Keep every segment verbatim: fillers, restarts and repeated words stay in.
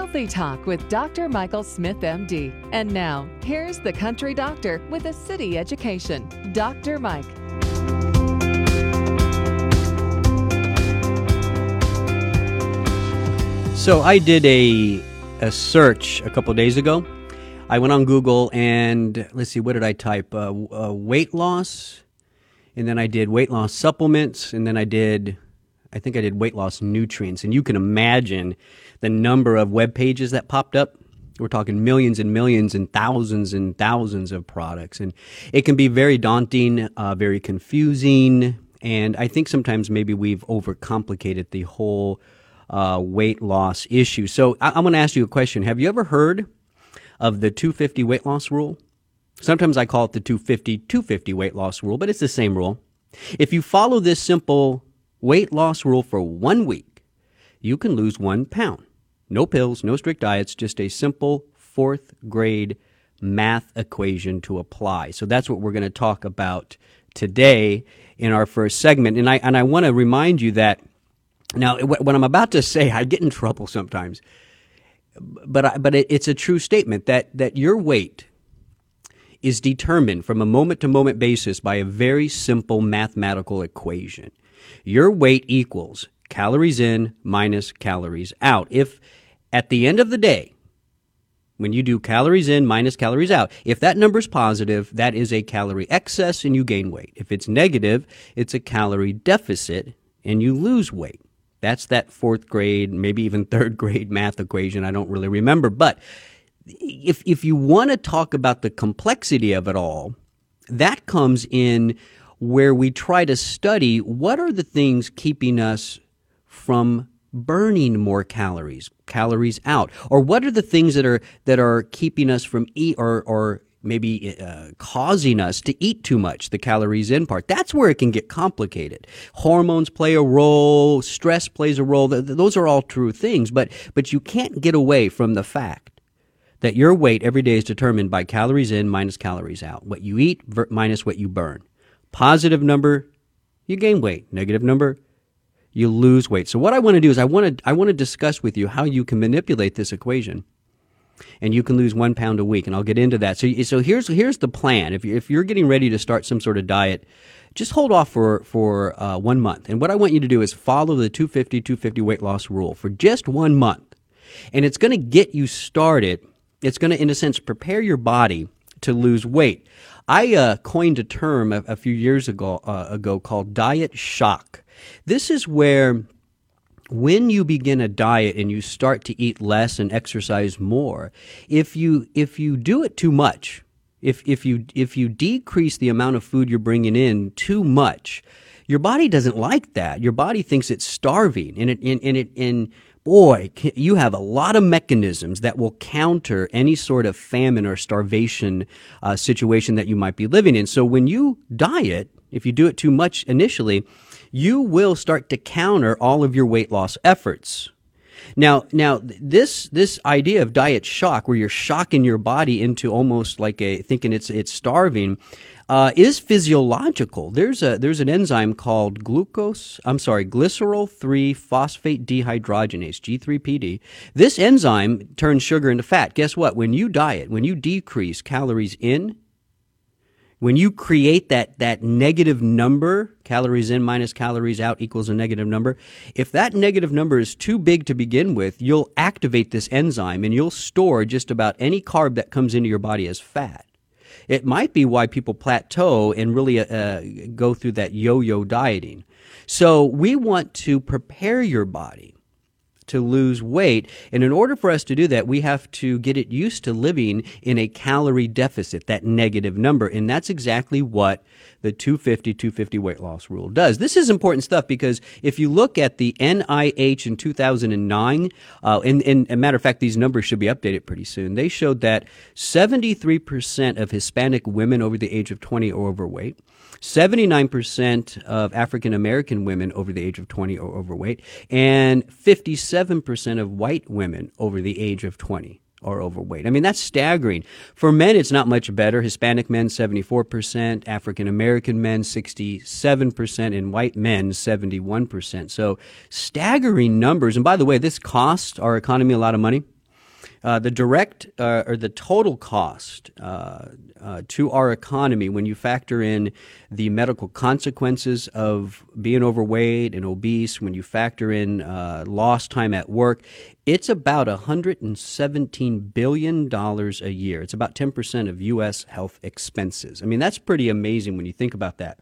Healthy Talk with Doctor Michael Smith, M D. And now, here's the country doctor with a city education, Doctor Mike. So I did a, a search a couple days ago. I went on Google and, let's see, what did I type? Uh, uh, weight loss, and then I did weight loss supplements, and then I did, I think I did weight loss nutrients. And you can imagine the number of web pages that popped up. We're talking millions and millions and thousands and thousands of products. And it can be very daunting, uh, very confusing. And I think sometimes maybe we've overcomplicated the whole uh, weight loss issue. So I- I'm going to ask you a question. Have you ever heard of the two fifty weight loss rule? Sometimes I call it the two fifty two fifty weight loss rule, but it's the same rule. If you follow this simple weight loss rule for one week, you can lose one pound. No pills, no strict diets, just a simple fourth grade math equation to apply. So that's what we're going to talk about today in our first segment. And I and I want to remind you that now what I'm about to say, I get in trouble sometimes, but I, but it, it's a true statement that that your weight is determined from a moment-to-moment basis by a very simple mathematical equation. Your weight equals calories in minus calories out. If at the end of the day, when you do calories in minus calories out, if that number is positive, that is a calorie excess and you gain weight. If it's negative, it's a calorie deficit and you lose weight. That's that fourth grade, maybe even third grade math equation. I don't really remember. But if if you want to talk about the complexity of it all, that comes in where we try to study what are the things keeping us from burning more calories, calories out, or what are the things that are that are keeping us from eat or or maybe uh, causing us to eat too much, the calories in part. That's where it can get complicated. Hormones play a role, stress plays a role. Those are all true things, but but you can't get away from the fact that your weight every day is determined by calories in minus calories out. What you eat ver- minus what you burn. Positive number, you gain weight. Negative number, you lose weight. So what I want to do is I want to I want to discuss with you how you can manipulate this equation, and you can lose one pound a week. And I'll get into that. So so here's here's the plan. If you if you're getting ready to start some sort of diet, just hold off for for uh, one month. And what I want you to do is follow the two fifty two fifty weight loss rule for just one month, and it's going to get you started. It's going to, in a sense, prepare your body to lose weight. I uh, coined a term a, a few years ago uh, ago called diet shock. This is where when you begin a diet and you start to eat less and exercise more, if you if you do it too much, if if you if you decrease the amount of food you're bringing in too much, your body doesn't like that. Your body thinks it's starving, and it and, and it and boy, you have a lot of mechanisms that will counter any sort of famine or starvation uh, situation that you might be living in. So when you diet, if you do it too much initially, you will start to counter all of your weight loss efforts. Now, now this this idea of diet shock, where you're shocking your body into almost like a thinking it's it's starving, uh, is physiological. There's a there's an enzyme called glucose. I'm sorry, glycerol three phosphate dehydrogenase, G three P D. This enzyme turns sugar into fat. Guess what? When you diet, when you decrease calories in, when you create that that negative number, calories in minus calories out equals a negative number, if that negative number is too big to begin with, you'll activate this enzyme and you'll store just about any carb that comes into your body as fat. It might be why people plateau and really uh, go through that yo-yo dieting. So we want to prepare your body to lose weight. And in order for us to do that, we have to get it used to living in a calorie deficit, that negative number. And that's exactly what the two fifty two fifty weight loss rule does. This is important stuff because if you look at the N I H in two thousand nine, uh, and, and, and matter of fact, these numbers should be updated pretty soon. They showed that seventy-three percent of Hispanic women over the age of twenty are overweight. seventy-nine percent of African American women over the age of twenty are overweight, and fifty-seven percent of white women over the age of twenty are overweight. I mean, that's staggering. For men, it's not much better. Hispanic men, seventy-four percent, African American men, sixty-seven percent, and white men, seventy-one percent. So staggering numbers. And by the way, this costs our economy a lot of money. Uh, the direct uh, or the total cost uh, uh, to our economy, when you factor in the medical consequences of being overweight and obese, when you factor in uh, lost time at work, it's about one hundred seventeen billion dollars a year. It's about ten percent of U S health expenses. I mean, that's pretty amazing when you think about that.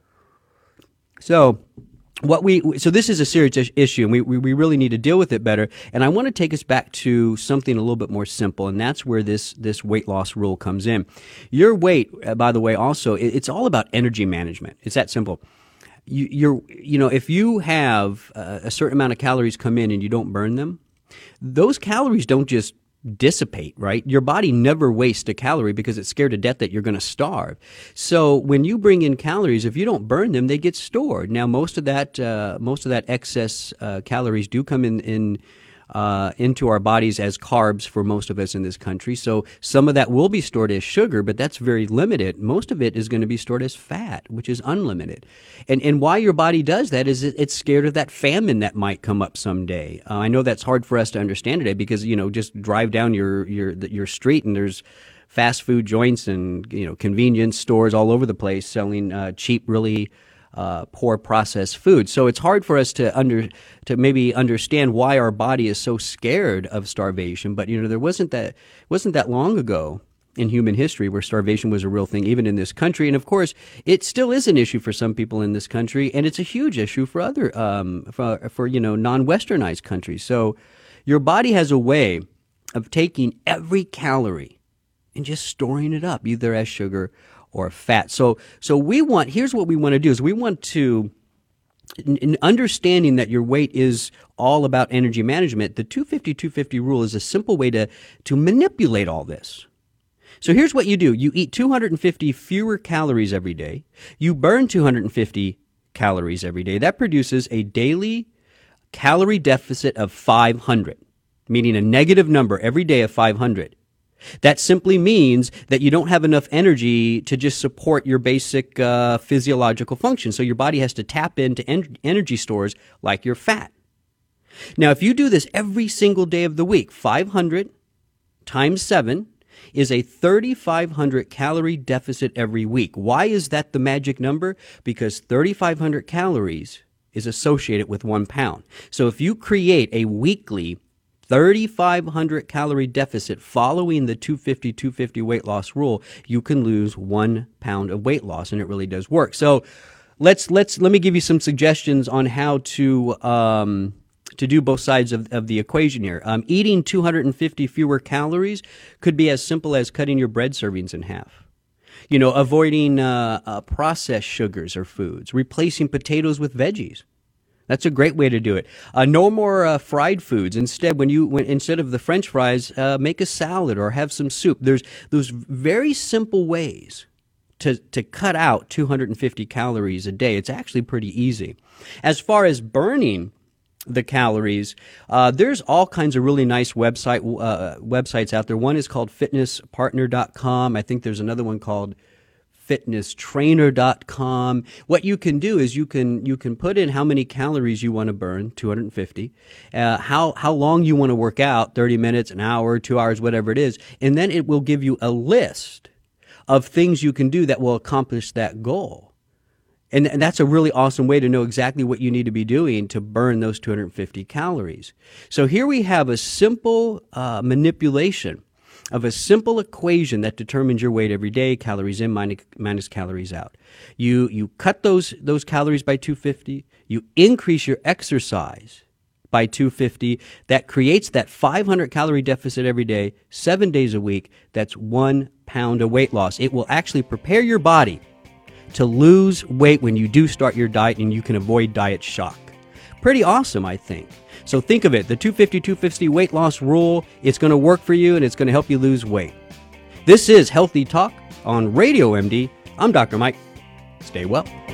So what we so this is a serious issue, and we, we, we really need to deal with it better. And I want to take us back to something a little bit more simple, and that's where this this weight loss rule comes in. Your weight, uh, by the way, also it, it's all about energy management. It's that simple. You, you're you know if you have uh, a certain amount of calories come in and you don't burn them, those calories don't just dissipate, right? Your body never wastes a calorie because it's scared to death that you're going to starve. So when you bring in calories, if you don't burn them, they get stored. Now, most of that, uh, most of that excess uh, calories do come in in uh, into our bodies as carbs for most of us in this country. So some of that will be stored as sugar, but that's very limited. Most of it is going to be stored as fat, which is unlimited. And and why your body does that is it, it's scared of that famine that might come up someday. Uh, I know that's hard for us to understand today because, you know, just drive down your your your street and there's fast food joints and, you know, convenience stores all over the place selling uh, cheap, really Uh, poor processed food. So it's hard for us to under to maybe understand why our body is so scared of starvation. But you know, there wasn't that wasn't that long ago in human history where starvation was a real thing, even in this country. And of course, it still is an issue for some people in this country, and it's a huge issue for other um, for for you know non-westernized countries. So your body has a way of taking every calorie and just storing it up, either as sugar or fat. So, so we want, here's what we want to do is we want to, in, in understanding that your weight is all about energy management, the two fifty two fifty rule is a simple way to, to manipulate all this. So here's what you do. You eat two hundred fifty fewer calories every day. You burn two hundred fifty calories every day. That produces a daily calorie deficit of five hundred, meaning a negative number every day of five hundred. That simply means that you don't have enough energy to just support your basic uh, physiological function. So your body has to tap into en- energy stores like your fat. Now, if you do this every single day of the week, five hundred times seven is a thirty-five hundred calorie deficit every week. Why is that the magic number? Because thirty-five hundred calories is associated with one pound. So if you create a weekly thirty-five hundred calorie deficit following the two fifty two fifty weight loss rule, you can lose one pound of weight loss, and it really does work. So let's let's let me give you some suggestions on how to um, to do both sides of, of the equation here. Um, eating two hundred fifty fewer calories could be as simple as cutting your bread servings in half. You know, avoiding uh, uh, processed sugars or foods, replacing potatoes with veggies. That's a great way to do it. Uh, no more uh, fried foods. Instead, when you when, instead of the French fries, uh, make a salad or have some soup. There's those very simple ways to to cut out two hundred fifty calories a day. It's actually pretty easy. As far as burning the calories, uh, there's all kinds of really nice website uh, websites out there. One is called fitness partner dot com. I think there's another one called fitness trainer dot com. What you can do is you can you can put in how many calories you want to burn, two hundred fifty, uh, how how long you want to work out, thirty minutes, an hour, two hours, whatever it is, and then it will give you a list of things you can do that will accomplish that goal. And, and that's a really awesome way to know exactly what you need to be doing to burn those two hundred fifty calories. So here we have a simple uh, manipulation of a simple equation that determines your weight every day, calories in minus, minus calories out. You you cut those those calories by two hundred fifty, you increase your exercise by two hundred fifty, that creates that five hundred calorie deficit every day, seven days a week. That's one pound of weight loss. It will actually prepare your body to lose weight when you do start your diet, and you can avoid diet shock. Pretty awesome, I think. So think of it, the two fifty two fifty weight loss rule, it's going to work for you and it's going to help you lose weight. This is Healthy Talk on Radio M D. I'm Doctor Mike. Stay well.